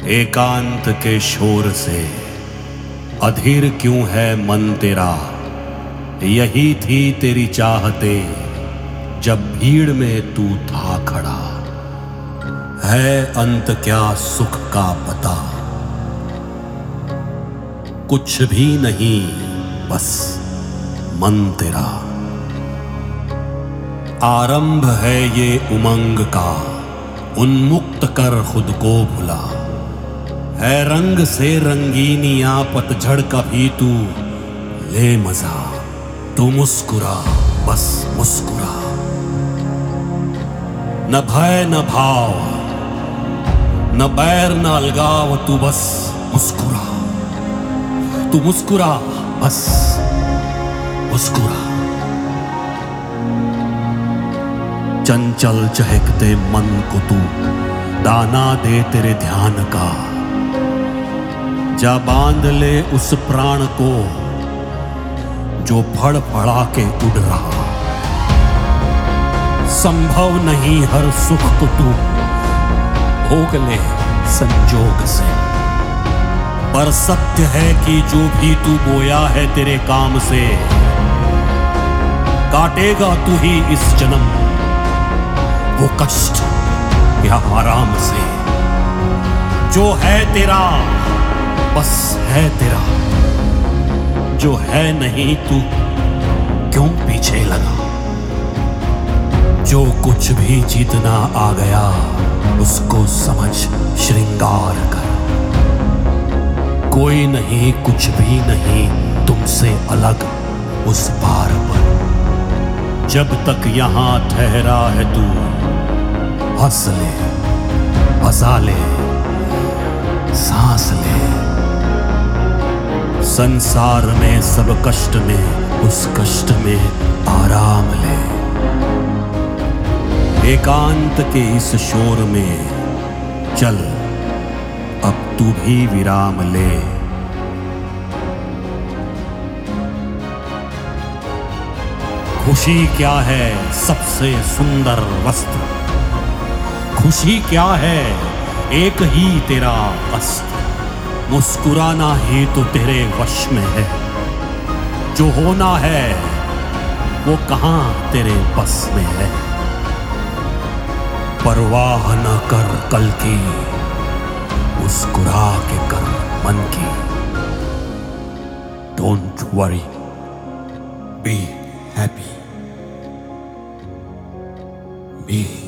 एकांत के शोर से अधीर क्यों है मन तेरा। यही थी तेरी चाहते जब भीड़ में तू था खड़ा। है अंत क्या सुख का पता, कुछ भी नहीं बस मन तेरा। आरंभ है ये उमंग का, उन्मुक्त कर खुद को भुला। है रंग से रंगीनियां पतझड़ का भी तू ले मजा। तू मुस्कुरा बस मुस्कुरा, न भय न भाव न बैर न अलगाव। तू बस मुस्कुरा, तू मुस्कुरा बस मुस्कुरा। चंचल चहकते मन को तू दाना दे तेरे ध्यान का। जा बांध ले उस प्राण को जो फड़फड़ा के उड़ रहा। संभव नहीं हर सुख को तू भोग ले संजोग से, पर सत्य है कि जो भी तू बोया है तेरे काम से, काटेगा तू ही इस जन्म वो कष्ट या आराम से। जो है तेरा बस है तेरा, जो है नहीं तू क्यों पीछे लगा। जो कुछ भी जीतना आ गया उसको समझ श्रृंगार कर। कोई नहीं कुछ भी नहीं तुमसे अलग उस पार पर। जब तक यहां ठहरा है तू हंस ले हंसा ले सांस ले। संसार में सब कष्ट में उस कष्ट में आराम ले। एकांत के इस शोर में चल अब तू भी विराम ले। खुशी क्या है सबसे सुंदर वस्त्र, खुशी क्या है एक ही तेरा अस्त्र। मुस्कुराना ही तो तेरे वश में है, जो होना है वो कहां तेरे बस में है। परवाह न कर कल की, मुस्कुरा के कर मन की। Don't worry, be happy, B